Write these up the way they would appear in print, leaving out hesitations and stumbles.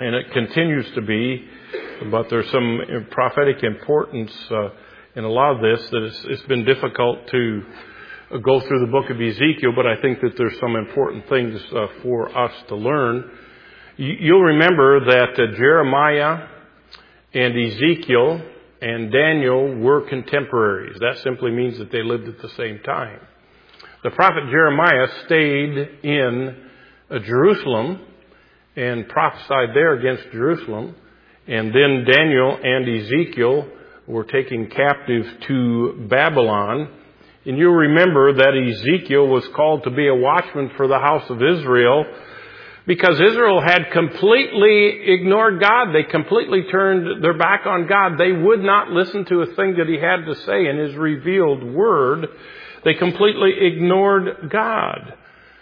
and it continues to be, but there's some prophetic importance in a lot of this that it's been difficult to go through the book of Ezekiel, but I think that there's some important things for us to learn. You'll remember that Jeremiah and Ezekiel and Daniel were contemporaries. That simply means that they lived at the same time. The prophet Jeremiah stayed in Jerusalem and prophesied there against Jerusalem. And then Daniel and Ezekiel were taken captive to Babylon. And you'll remember that Ezekiel was called to be a watchman for the house of Israel because Israel had completely ignored God. They completely turned their back on God. They would not listen to a thing that He had to say in His revealed Word. They completely ignored God.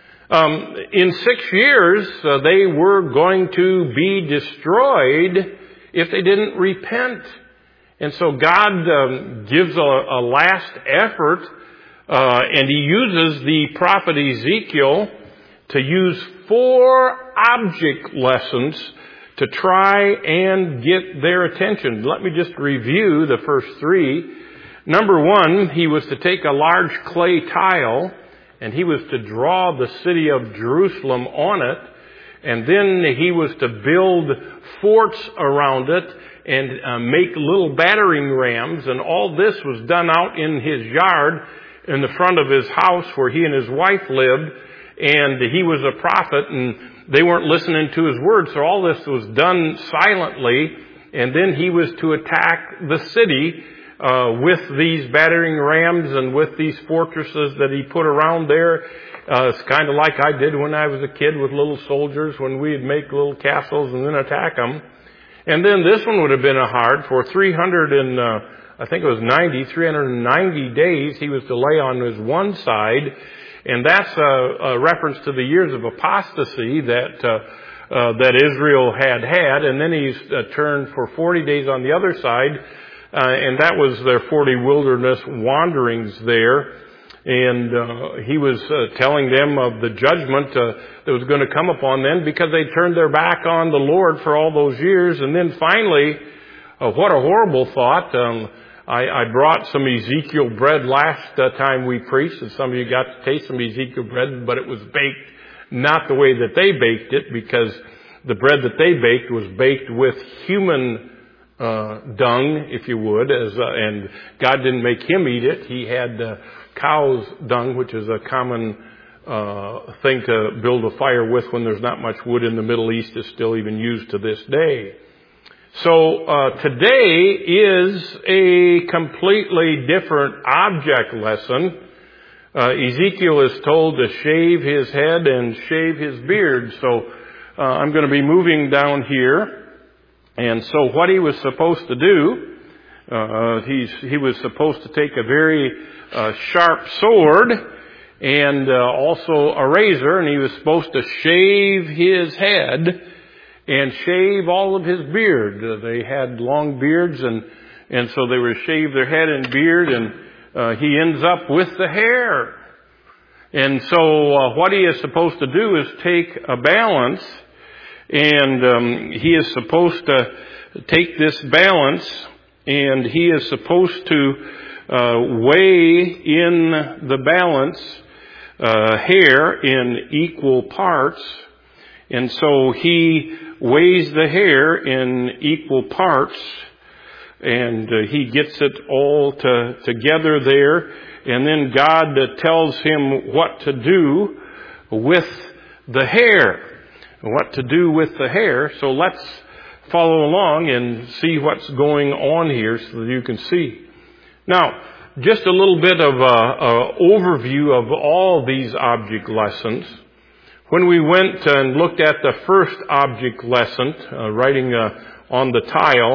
In 6 years, they were going to be destroyed if they didn't repent. And so God gives a last effort, and He uses the prophet Ezekiel to use 4 object lessons to try and get their attention. Let me just review the first 3. Number 1, he was to take a large clay tile, and he was to draw the city of Jerusalem on it, and then he was to build forts around it and make little battering rams, and all this was done out in his yard in the front of his house where he and his wife lived, and he was a prophet, and they weren't listening to his word, so all this was done silently, and then he was to attack the city with these battering rams and with these fortresses that he put around there. It's kind of like I did when I was a kid with little soldiers when we'd make little castles and then attack them. And then this one would have been hard. For 390 days he was to lay on his one side. And that's a reference to the years of apostasy that Israel had. And then he's turned for 40 days on the other side. And that was their 40 wilderness wanderings there. And he was telling them of the judgment that was going to come upon them because they turned their back on the Lord for all those years. And then finally, what a horrible thought. I brought some Ezekiel bread last time we preached, and some of you got to taste some Ezekiel bread, but it was baked not the way that they baked it, because the bread that they baked was baked with human dung, if you would, and God didn't make him eat it. He had cow's dung, which is a common thing to build a fire with when there's not much wood in the Middle East. It's still even used to this day. So today is a completely different object lesson. Ezekiel is told to shave his head and shave his beard. So I'm going to be moving down here. And so what he was supposed to do, he was supposed to take a very sharp sword and also a razor, and he was supposed to shave his head and shave all of his beard. They had long beards, and so they would shave their head and beard, and he ends up with the hair. And so what he is supposed to do is take a balance, and he is supposed to take this balance, and he is supposed to weigh in the balance hair in equal parts. And so he weighs the hair in equal parts, and he gets it all together there. And then God tells him what to do with the hair. What to do with the hair. So let's follow along and see what's going on here so that you can see. Now, just a little bit of an overview of all these object lessons. When we went and looked at the first object lesson, writing on the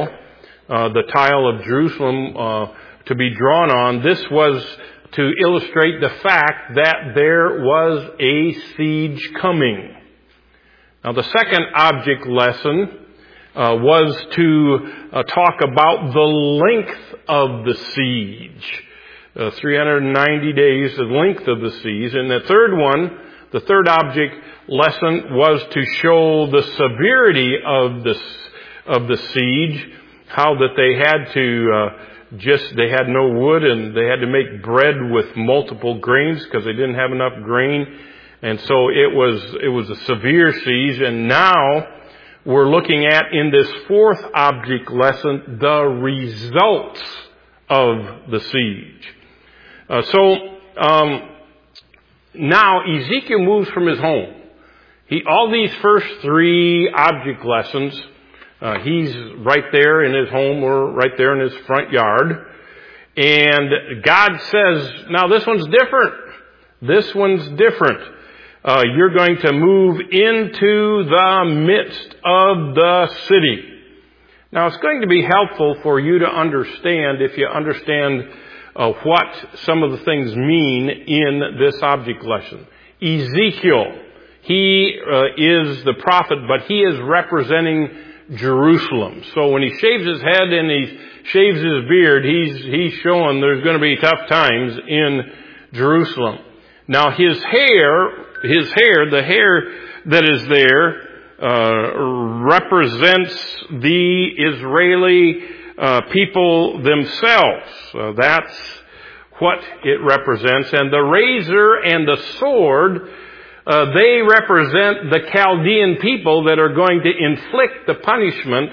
tile of Jerusalem to be drawn on, this was to illustrate the fact that there was a siege coming. Now, the second object lesson was to talk about the length of the siege. 390 days, the length of the siege. And the third one, the third object, lesson was to show the severity of the siege, how that they had to they had no wood and they had to make bread with multiple grains because they didn't have enough grain. And so it was a severe siege. And now we're looking at, in this fourth object lesson, the results of the siege. Now Ezekiel moves from his home. All these first three object lessons, he's right there in his home or right there in his front yard. And God says, now this one's different. This one's different. You're going to move into the midst of the city. Now it's going to be helpful for you to understand, if you understand what some of the things mean in this object lesson. Ezekiel, he is the prophet, but he is representing Jerusalem. So when he shaves his head and he shaves his beard, he's showing there's going to be tough times in Jerusalem. Now his hair, the hair that is there, represents the Israeli people themselves. That's what it represents. And the razor and the sword, they represent the Chaldean people that are going to inflict the punishment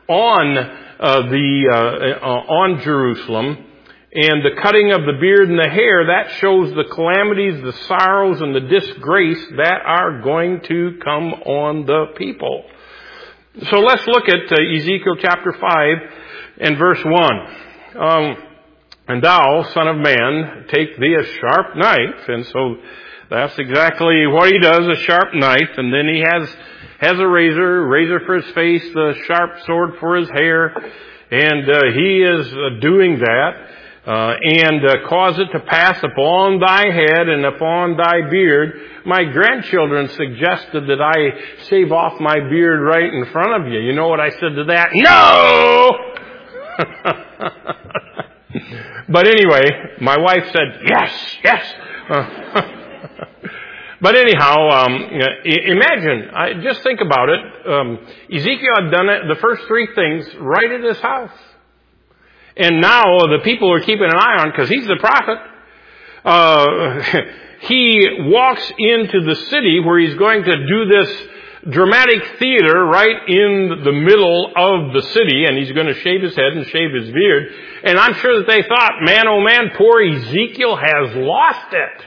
on Jerusalem. And the cutting of the beard and the hair, that shows the calamities, the sorrows, and the disgrace that are going to come on the people. So let's look at Ezekiel chapter 5 and verse 1. And thou, son of man, take thee a sharp knife. And so that's exactly what he does, a sharp knife. And then he has a razor for his face, the sharp sword for his hair. And he is doing that. And cause it to pass upon thy head and upon thy beard. My grandchildren suggested that I shave off my beard right in front of you. You know what I said to that? No! But anyway, my wife said, yes. But anyhow, imagine, just think about it. Ezekiel had done it, the first three things, right at his house. And now the people are keeping an eye on, because he's the prophet. He walks into the city where he's going to do this dramatic theater right in the middle of the city, and he's going to shave his head and shave his beard. And I'm sure that they thought, man, oh man, poor Ezekiel has lost it.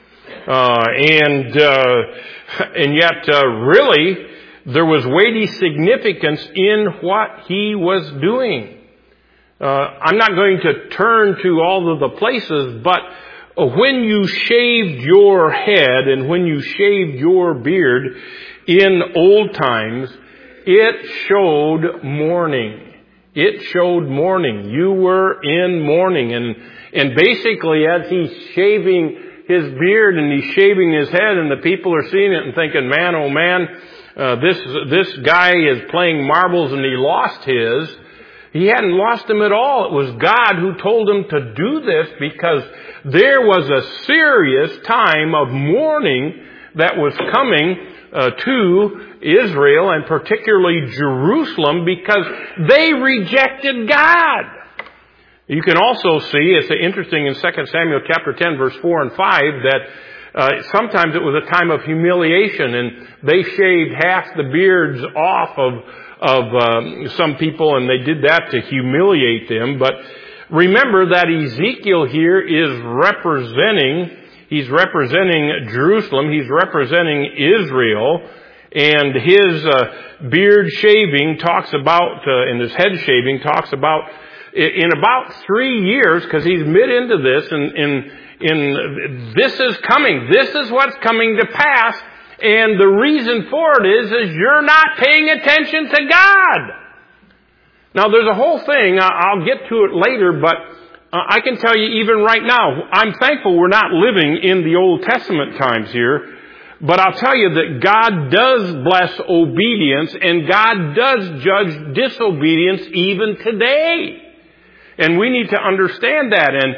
And yet, really, there was weighty significance in what he was doing. I'm not going to turn to all of the places, but when you shaved your head and when you shaved your beard in old times, it showed mourning. It showed mourning. You were in mourning. And basically, as he's shaving his beard and he's shaving his head, and the people are seeing it and thinking, man, oh man, this guy is playing marbles and he lost his. He hadn't lost him at all. It was God who told him to do this, because there was a serious time of mourning that was coming to Israel, and particularly Jerusalem, because they rejected God. You can also see, it's interesting in 2 Samuel chapter 10, verse 4 and 5, that sometimes it was a time of humiliation, and they shaved half the beards off of some people, and they did that to humiliate them. But remember that Ezekiel here is he's representing Jerusalem, he's representing Israel, and his beard shaving talks about, and his head shaving talks about, in about 3 years, because he's mid into this, and this is coming. This is what's coming to pass. And the reason for it is you're not paying attention to God. Now, there's a whole thing. I'll get to it later, but I can tell you even right now, I'm thankful we're not living in the Old Testament times here. But I'll tell you that God does bless obedience, and God does judge disobedience even today. And we need to understand that.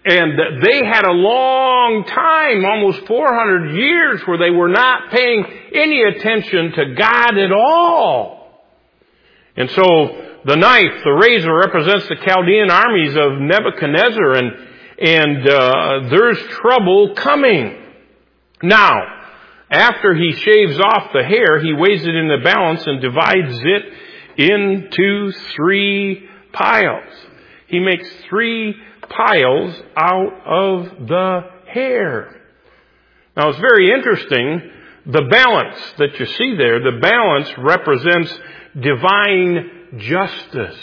And they had a long time, almost 400 years, where they were not paying any attention to God at all. And so the knife, the razor, represents the Chaldean armies of Nebuchadnezzar, and there's trouble coming. Now, after he shaves off the hair, he weighs it in the balance and divides it into 3 piles. He makes 3 piles out of the hair. Now, it's very interesting. The balance that you see there, the balance represents divine justice.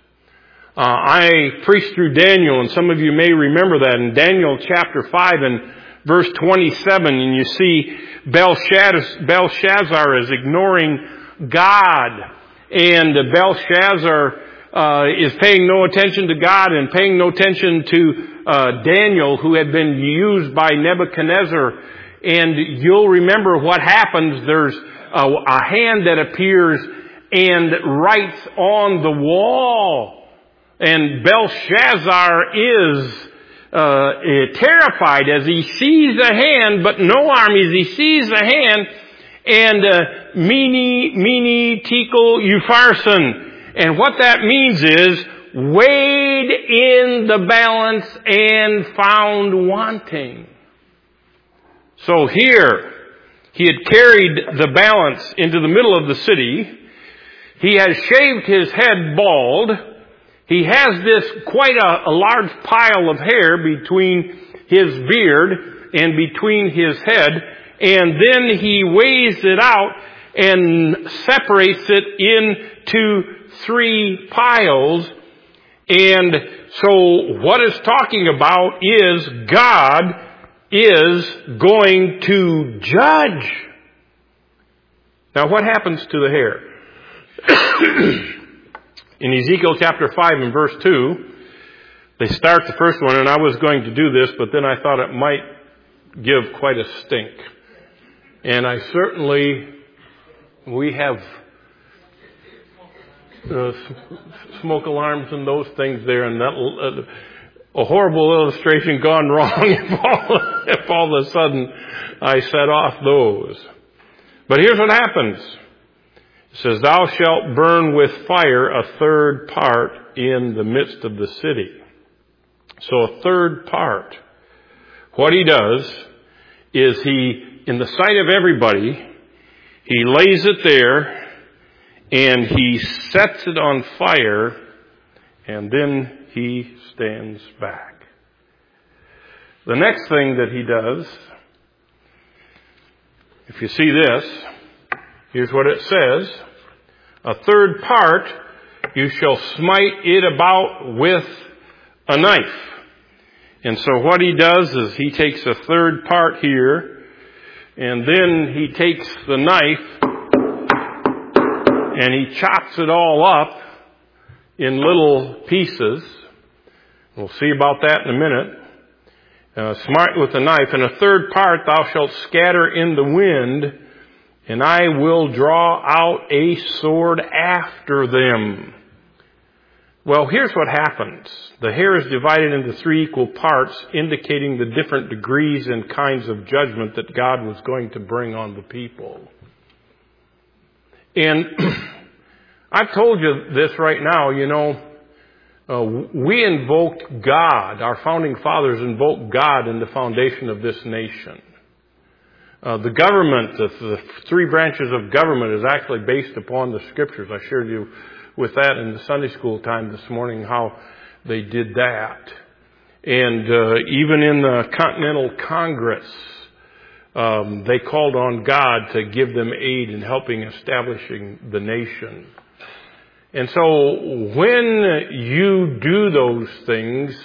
I preached through Daniel, and some of you may remember that in Daniel chapter 5 and verse 27, and you see Belshazzar is ignoring God, and Belshazzar is paying no attention to God and paying no attention to Daniel, who had been used by Nebuchadnezzar. And you'll remember what happens. There's a hand that appears and writes on the wall. And Belshazzar is terrified as he sees the hand, but no armies. He sees the hand, and mene, tekel, upharsin. And what that means is weighed in the balance and found wanting. So here, he had carried the balance into the middle of the city. He has shaved his head bald. He has this quite a large pile of hair between his beard and between his head. And then he weighs it out and separates it into 3 piles. And so what it's talking about is God is going to judge. Now, what happens to the hair? In Ezekiel chapter 5 and verse 2, they start the first one, and I was going to do this, but then I thought it might give quite a stink. And we have smoke alarms and those things there, and that a horrible illustration gone wrong if all of a sudden I set off those. But here's what happens. It says, "Thou shalt burn with fire a 3rd part in the midst of the city." So a 3rd part. What he does is in the sight of everybody, he lays it there and he sets it on fire, and then he stands back. The next thing that he does, if you see this, here's what it says. A 3rd part, you shall smite it about with a knife. And so what he does is he takes a 3rd part here, and then he takes the knife and he chops it all up in little pieces. We'll see about that in a minute. Smite with a knife. And a 3rd part thou shalt scatter in the wind, and I will draw out a sword after them. Well, here's what happens. The hair is divided into 3 equal parts, indicating the different degrees and kinds of judgment that God was going to bring on the people. And I've told you this right now, we invoked God. Our founding fathers invoked God in the foundation of this nation. The government, the 3 branches of government, is actually based upon the Scriptures. I shared you with that in the Sunday school time this morning, how they did that. And even in the Continental Congress, they called on God to give them aid in helping establishing the nation. And so when you do those things,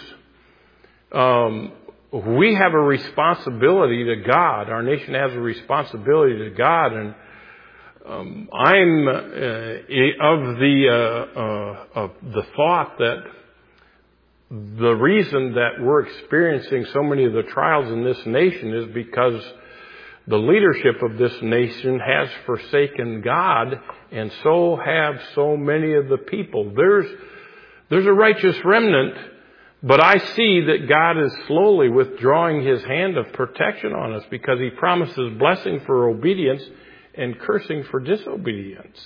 we have a responsibility to God. Our nation has a responsibility to God, and I'm of the thought that the reason that we're experiencing so many of the trials in this nation is because the leadership of this nation has forsaken God, and so have so many of the people. There's a righteous remnant But I see that God is slowly withdrawing His hand of protection on us because He promises blessing for obedience and cursing for disobedience.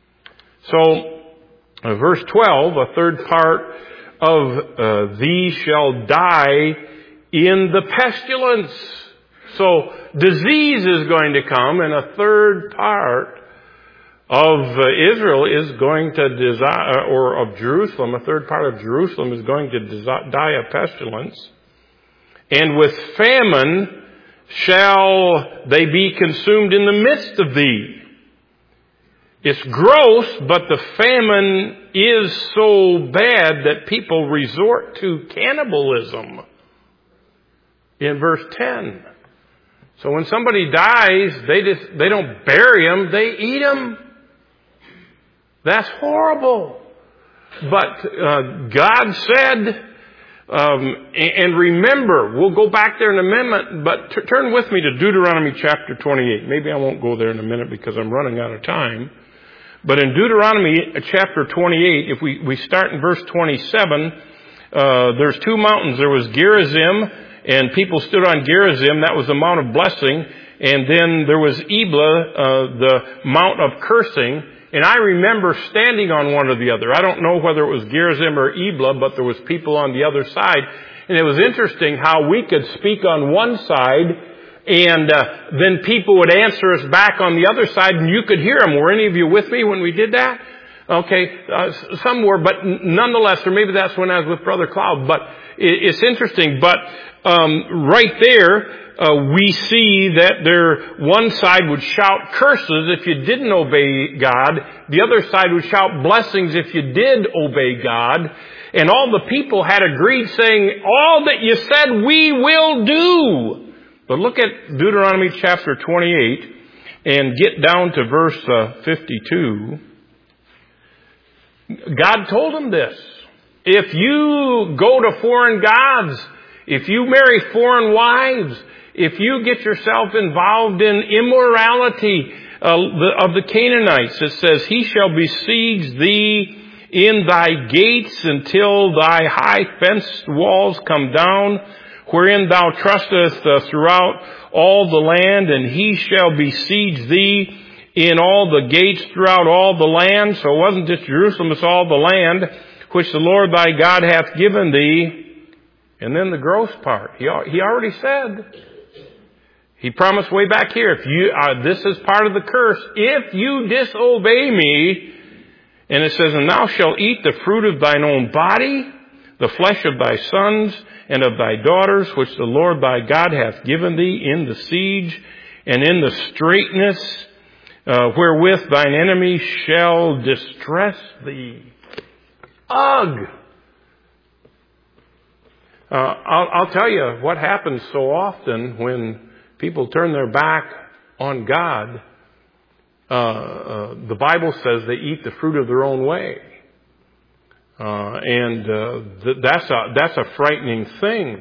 So, verse 12, a third part of thee shall die in the pestilence. So, disease is going to come, and a third part of Israel is going to or of Jerusalem, a third part of Jerusalem is going to die of pestilence. And with famine shall they be consumed in the midst of thee. It's gross, but the famine is so bad that people resort to cannibalism in verse 10. So when somebody dies, they don't bury them, they eat them. That's horrible. But God said, and remember, we'll go back there in a minute, but turn with me to Deuteronomy chapter 28. Maybe I won't go there in a minute because I'm running out of time. But in Deuteronomy chapter 28, if we start in verse 27, there's two mountains. There was Gerizim, and people stood on Gerizim. That was the mount of blessing. And then there was Eblah, the mount of cursing. And I remember standing on one or the other. I don't know whether it was Gerizim or Eblah, but there was people on the other side. And it was interesting how we could speak on one side, and then people would answer us back on the other side, and you could hear them. Were any of you with me when we did that? Okay, some were, but nonetheless, or maybe that's when I was with Brother Cloud. But it's interesting. But right there, we see that one side would shout curses if you didn't obey God. The other side would shout blessings if you did obey God. And all the people had agreed, saying, all that you said we will do. But look at Deuteronomy chapter 28 and get down to verse 52. God told them this. If you go to foreign gods, if you marry foreign wives, if you get yourself involved in immorality of the Canaanites, it says, he shall besiege thee in thy gates until thy high fenced walls come down, wherein thou trustest throughout all the land, and he shall besiege thee in all the gates throughout all the land. So it wasn't just Jerusalem, it's all the land which the Lord thy God hath given thee. And then the gross part. He already said. He promised way back here, if you this is part of the curse, if you disobey me, and it says, and thou shalt eat the fruit of thine own body, the flesh of thy sons and of thy daughters, which the Lord thy God hath given thee in the siege and in the straitness, wherewith thine enemy shall distress thee. Ugh! I'll tell you what happens so often when people turn their back on God. The Bible says they eat the fruit of their own way. That's a frightening thing.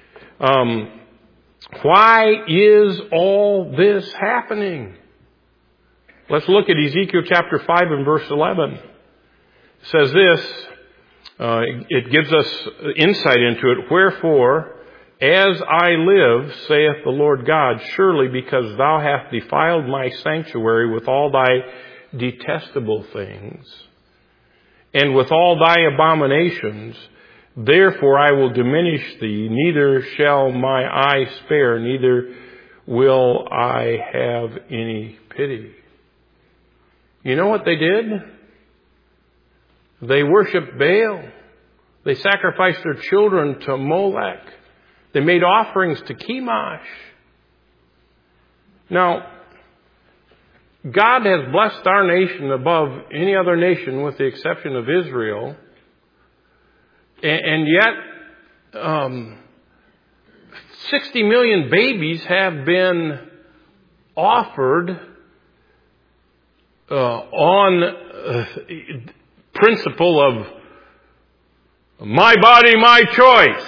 Why is all this happening? Let's look at Ezekiel chapter 5 and verse 11. It says this, it gives us insight into it. Wherefore, as I live, saith the Lord God, surely because thou hast defiled my sanctuary with all thy detestable things, and with all thy abominations, therefore I will diminish thee, neither shall my eye spare, neither will I have any pity. You know what they did? They worshiped Baal. They sacrificed their children to Molech. They made offerings to Chemosh. Now, God has blessed our nation above any other nation with the exception of Israel. And yet, 60 million babies have been offered on principle of my body, my choice.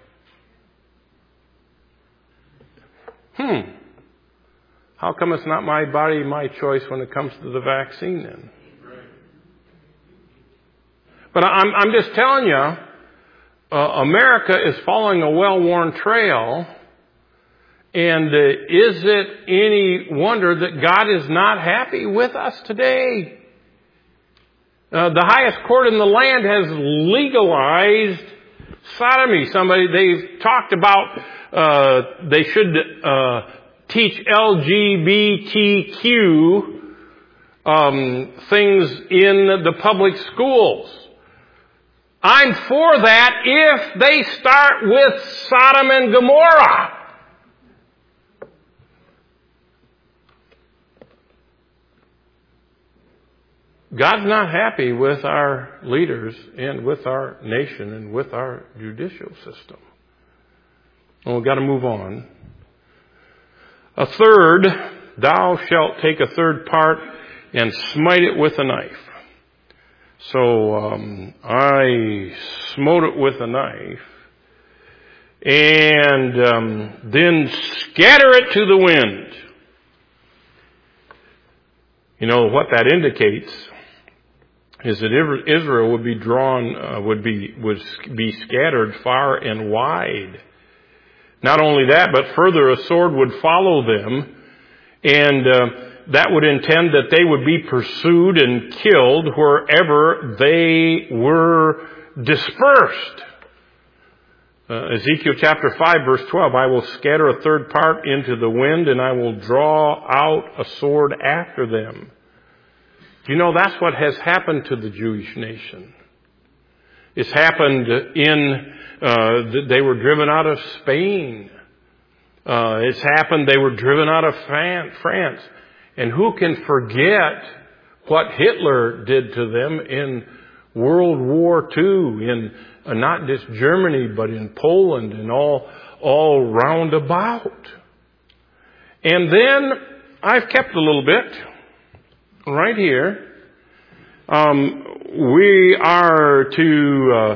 How come it's not my body, my choice when it comes to the vaccine then? But I'm just telling you, America is following a well-worn trail, and is it any wonder that God is not happy with us today? The highest court in the land has legalized sodomy. They've talked about they should teach LGBTQ things in the public schools. I'm for that if they start with Sodom and Gomorrah. God's not happy with our leaders and with our nation and with our judicial system. Well, we've got to move on. A third, thou shalt take a third part and smite it with a knife. So I smote it with a knife and then scatter it to the wind. You know what that indicates is that Israel would be would be scattered far and wide. Not only that, but further, a sword would follow them, and that would intend that they would be pursued and killed wherever they were dispersed. Ezekiel chapter 5, verse 12, I will scatter a third part into the wind, and I will draw out a sword after them. You know, that's what has happened to the Jewish nation. It's happened they were driven out of Spain. It's happened, they were driven out of France. And who can forget what Hitler did to them in World War II, in not just Germany, but in Poland and all round about. And then I've kept a little bit right here. We are to,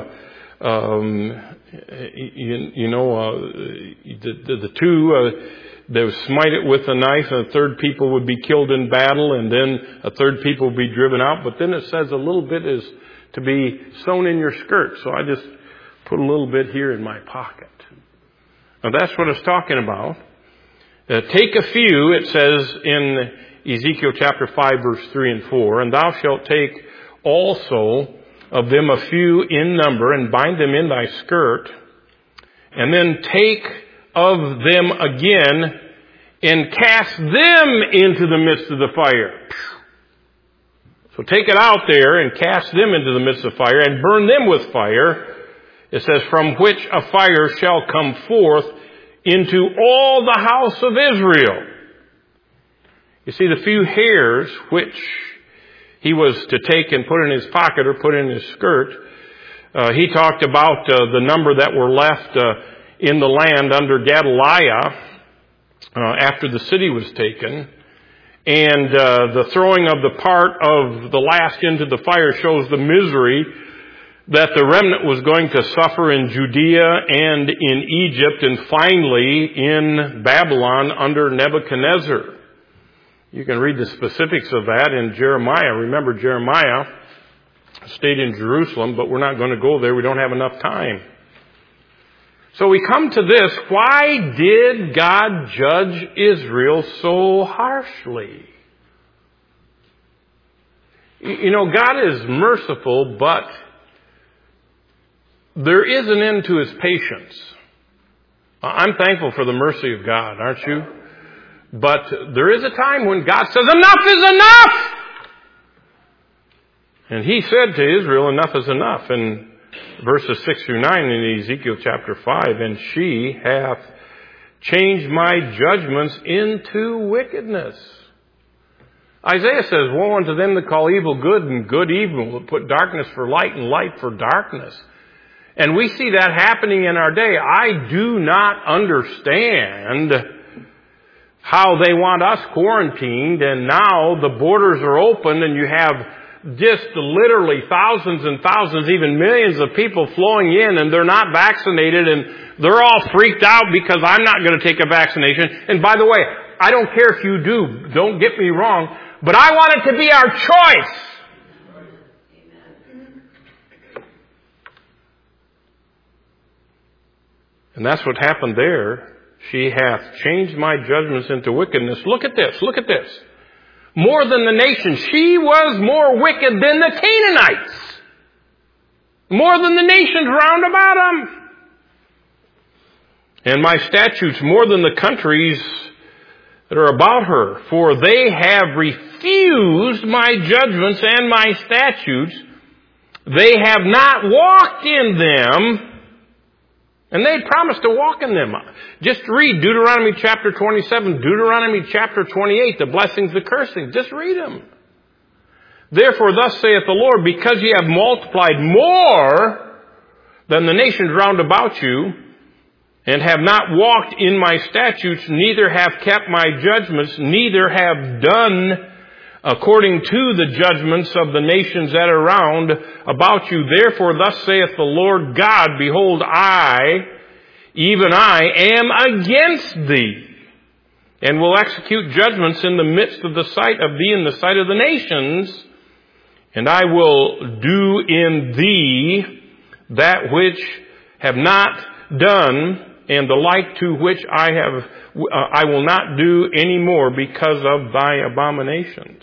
the two, they would smite it with a knife, and a third people would be killed in battle, and then a third people would be driven out. But then it says a little bit is to be sewn in your skirt. So I just put a little bit here in my pocket. Now that's what it's talking about. Take a few, it says in Ezekiel chapter 5, verse 3 and 4, and thou shalt take also of them a few in number, and bind them in thy skirt, and then take of them again, and cast them into the midst of the fire. So take it out there and cast them into the midst of fire, and burn them with fire. It says, from which a fire shall come forth into all the house of Israel. You see, the few hairs which he was to take and put in his pocket or put in his skirt, he talked about the number that were left in the land under Gedaliah after the city was taken. And the throwing of the part of the last into the fire shows the misery that the remnant was going to suffer in Judea and in Egypt and finally in Babylon under Nebuchadnezzar. You can read the specifics of that in Jeremiah. Remember, Jeremiah stayed in Jerusalem, but we're not going to go there. We don't have enough time. So we come to this. Why did God judge Israel so harshly? You know, God is merciful, but there is an end to his patience. I'm thankful for the mercy of God, aren't you? But there is a time when God says, enough is enough! And he said to Israel, enough is enough. In verses 6 through 9 in Ezekiel chapter 5, and she hath changed my judgments into wickedness. Isaiah says, woe unto them that call evil good and good evil, that put darkness for light and light for darkness. And we see that happening in our day. I do not understand how they want us quarantined, and now the borders are open and you have just literally thousands and thousands, even millions of people flowing in, and they're not vaccinated, and they're all freaked out because I'm not going to take a vaccination. And by the way, I don't care if you do, don't get me wrong, but I want it to be our choice. And that's what happened there. She hath changed my judgments into wickedness. Look at this. Look at this. More than the nations. She was more wicked than the Canaanites. More than the nations round about them. And my statutes more than the countries that are about her. For they have refused my judgments and my statutes. They have not walked in them. And they promised to walk in them. Just read Deuteronomy chapter 27, Deuteronomy chapter 28, the blessings, the cursings. Just read them. Therefore, thus saith the Lord, because ye have multiplied more than the nations round about you, and have not walked in my statutes, neither have kept my judgments, neither have done according to the judgments of the nations that are round about you. Therefore, thus saith the Lord God, behold, I, even I, am against thee, and will execute judgments in the midst of the sight of thee in the sight of the nations, and I will do in thee that which have not done, and the like to which I will not do any more because of thy abominations.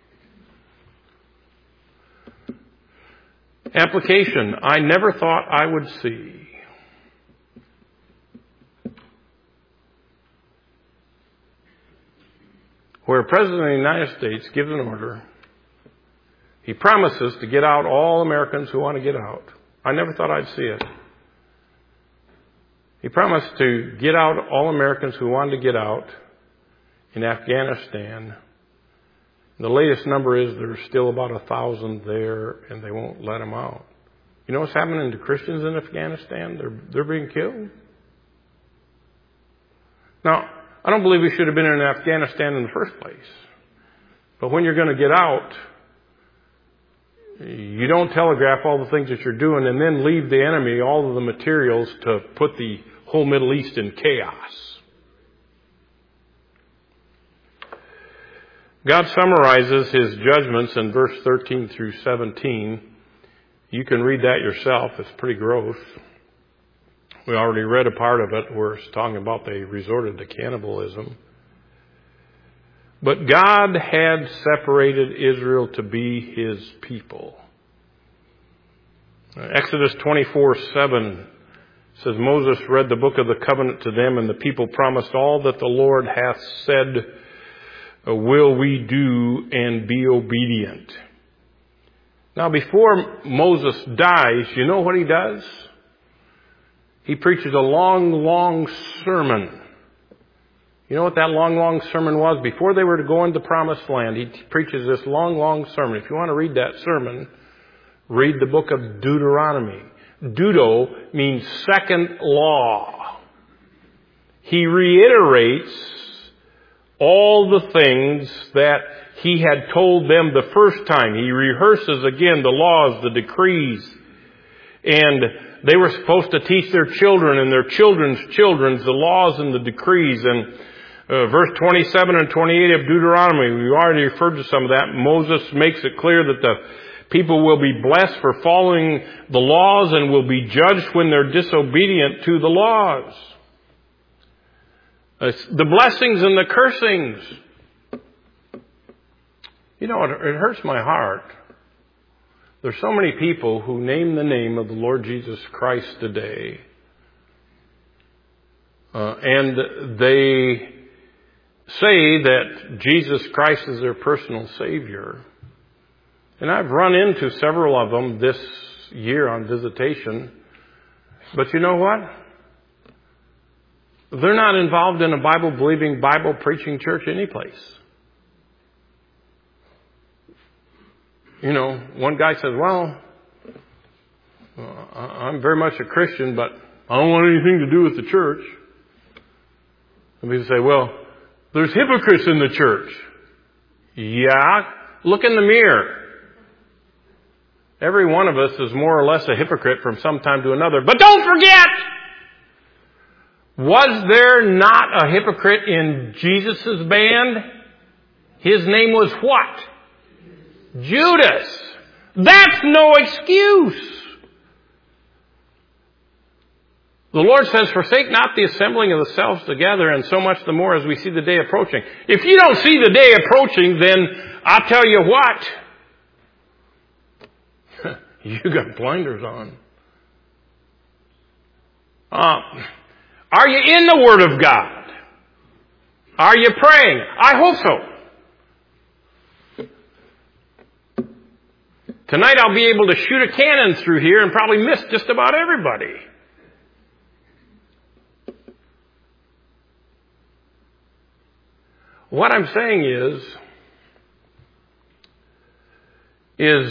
Application, I never thought I would see. Where a President of the United States gives an order, he promises to get out all Americans who want to get out. I never thought I'd see it. He promised to get out all Americans who wanted to get out in Afghanistan. The latest number is there's still about 1,000 there, and they won't let them out. You know what's happening to Christians in Afghanistan? They're being killed. Now, I don't believe we should have been in Afghanistan in the first place. But when you're going to get out, you don't telegraph all the things that you're doing and then leave the enemy all of the materials to put the whole Middle East in chaos. God summarizes His judgments in verse 13 through 17. You can read that yourself. It's pretty gross. We already read a part of it where it's talking about they resorted to cannibalism. But God had separated Israel to be His people. Exodus 24:7 says, Moses read the book of the covenant to them, and the people promised all that the Lord hath said, will we do, and be obedient. Now, before Moses dies, you know what he does? He preaches a long, long sermon. You know what that long, long sermon was? Before they were to go into the promised land, he preaches this long, long sermon. If you want to read that sermon, read the book of Deuteronomy. Deuto means second law. He reiterates all the things that he had told them the first time. He rehearses again the laws, the decrees. And they were supposed to teach their children and their children's children the laws and the decrees. And verse 27 and 28 of Deuteronomy, we already referred to some of that. Moses makes it clear that the people will be blessed for following the laws and will be judged when they're disobedient to the laws. The blessings and the cursings. You know, it hurts my heart. There's so many people who name the name of the Lord Jesus Christ today. And they say that Jesus Christ is their personal Savior. And I've run into several of them this year on visitation. But you know what? They're not involved in a Bible-believing, Bible-preaching church anyplace. You know, one guy says, well, I'm very much a Christian, but I don't want anything to do with the church. And people say, well, there's hypocrites in the church. Yeah, look in the mirror. Every one of us is more or less a hypocrite from some time to another. But don't forget, was there not a hypocrite in Jesus' band? His name was what? Judas. That's no excuse. The Lord says, forsake not the assembling of themselves together, and so much the more as we see the day approaching. If you don't see the day approaching, then I'll tell you what. You got blinders on. Are you in the Word of God? Are you praying? I hope so. Tonight I'll be able to shoot a cannon through here and probably miss just about everybody. What I'm saying is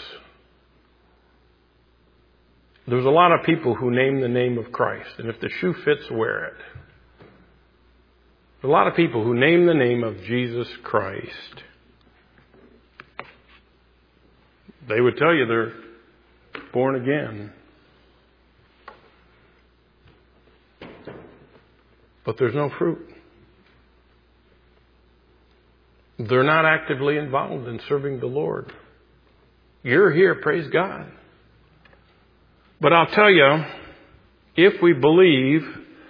there's a lot of people who name the name of Christ, and if the shoe fits, wear it. There's a lot of people who name the name of Jesus Christ. They would tell you they're born again. But there's no fruit. They're not actively involved in serving the Lord. You're here, praise God. But I'll tell you, if we believe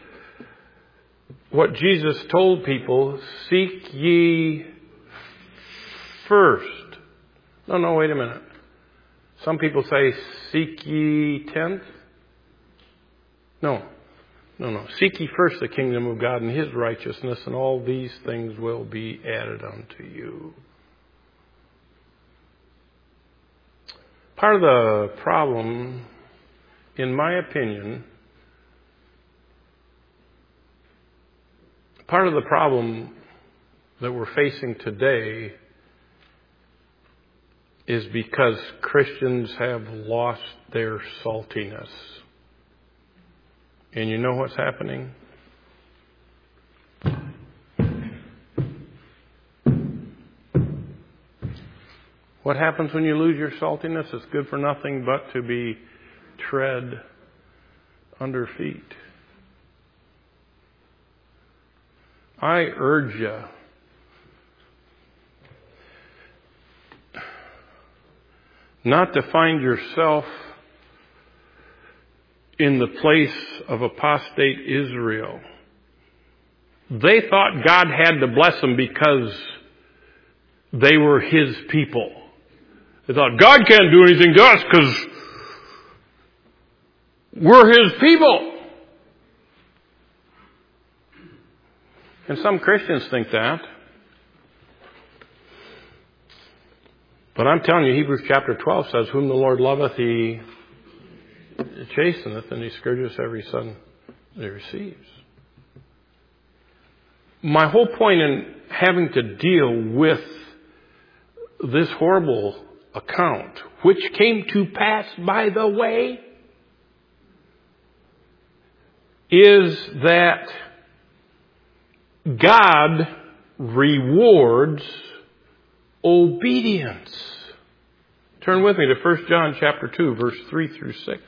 what Jesus told people, seek ye first. No, wait a minute. Some people say, seek ye tenth. No. Seek ye first the kingdom of God and His righteousness, and all these things will be added unto you. Part of the problem, in my opinion, part of the problem that we're facing today is because Christians have lost their saltiness. And you know what's happening? What happens when you lose your saltiness? It's good for nothing but to be tread under feet. I urge you not to find yourself in the place of apostate Israel. They thought God had to bless them because they were His people. They thought, God can't do anything to us because we're His people. And some Christians think that. But I'm telling you, Hebrews chapter 12 says, whom the Lord loveth, He chasteneth, and He scourgeth every son that He receives. My whole point in having to deal with this horrible account, which came to pass, by the way, is that God rewards obedience. Turn with me to 1 John chapter 2, verse 3 through 6.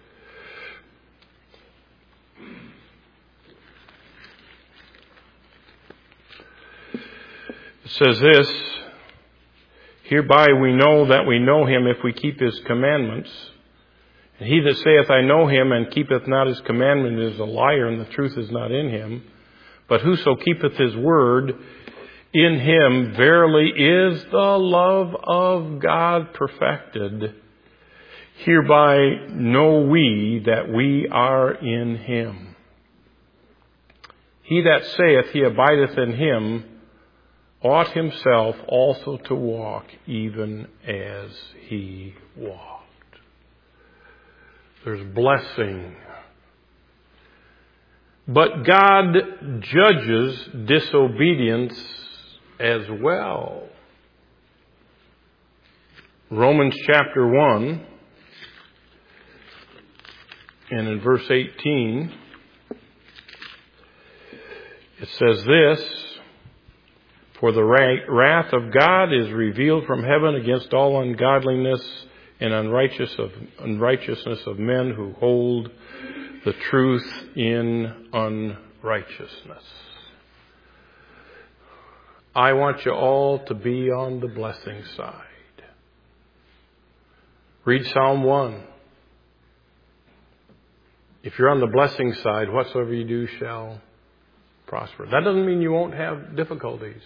It says this, hereby we know that we know Him if we keep His commandments. And he that saith, I know Him, and keepeth not His commandment is a liar, and the truth is not in him. But whoso keepeth His word, in him verily is the love of God perfected. Hereby know we that we are in Him. He that saith he abideth in Him ought himself also to walk even as He walked. There's blessing. But God judges disobedience as well. Romans chapter 1 and in verse 18 it says this, for the wrath of God is revealed from heaven against all ungodliness and unrighteousness of men who hold the truth in unrighteousness. I want you all to be on the blessing side. Read Psalm 1. If you're on the blessing side, whatsoever you do shall prosper. That doesn't mean you won't have difficulties.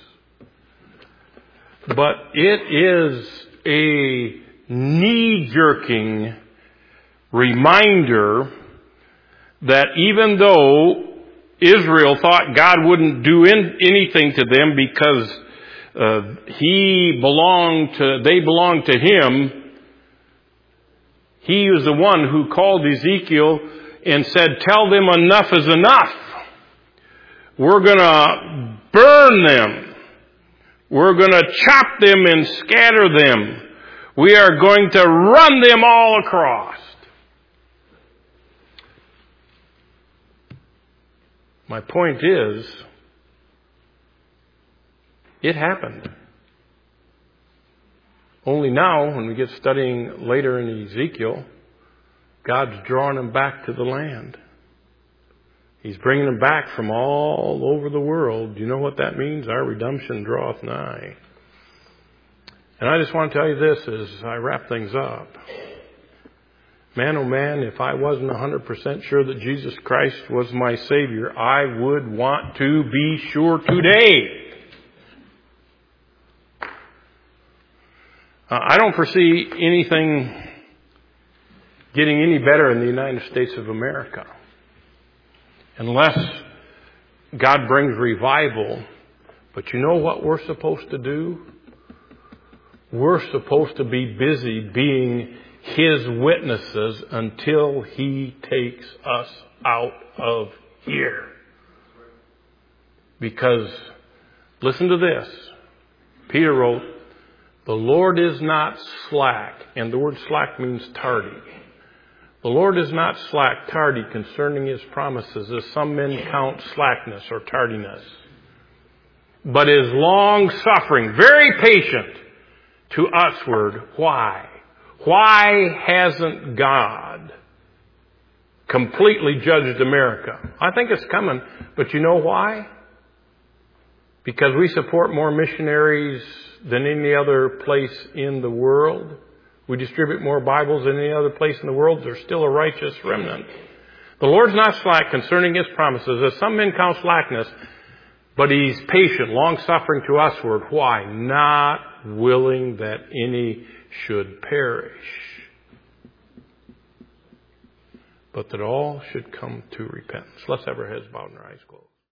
But it is a knee-jerking reminder that even though Israel thought God wouldn't do anything to them because they belonged to Him, He was the one who called Ezekiel and said, "Tell them enough is enough. We're going to burn them. We're going to chop them and scatter them. We are going to run them all across." My point is, it happened. Only now, when we get studying later in Ezekiel, God's drawing them back to the land. He's bringing them back from all over the world. Do you know what that means? Our redemption draweth nigh. And I just want to tell you this as I wrap things up. Man, oh man, if I wasn't 100% sure that Jesus Christ was my Savior, I would want to be sure today. I don't foresee anything getting any better in the United States of America unless God brings revival. But you know what we're supposed to do? We're supposed to be busy being His witnesses until He takes us out of here. Because, listen to this. Peter wrote, "The Lord is not slack," and the word slack means tardy. "The Lord is not slack, tardy concerning His promises, as some men count slackness or tardiness, but is long-suffering, very patient to usward." Why? Why hasn't God completely judged America? I think it's coming, but you know why? Because we support more missionaries than any other place in the world. We distribute more Bibles than any other place in the world. There's still a righteous remnant. The Lord's not slack concerning His promises, as some men count slackness, but He's patient, long-suffering to usward. Why? Not willing that any should perish, but that all should come to repentance. Let's have our heads bowed and our eyes closed.